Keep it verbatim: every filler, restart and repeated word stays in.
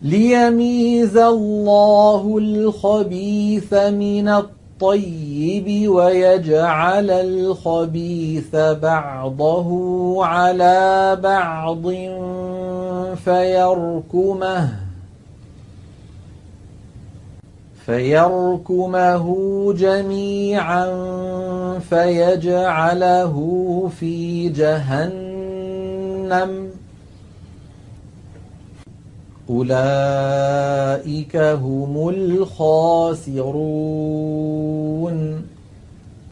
ليميز الله الخبيث من الطيب ويجعل الخبيث بعضه على بعض فيركمه فيركمه جميعا فيجعله في جهنم أولئك هم الخاسرون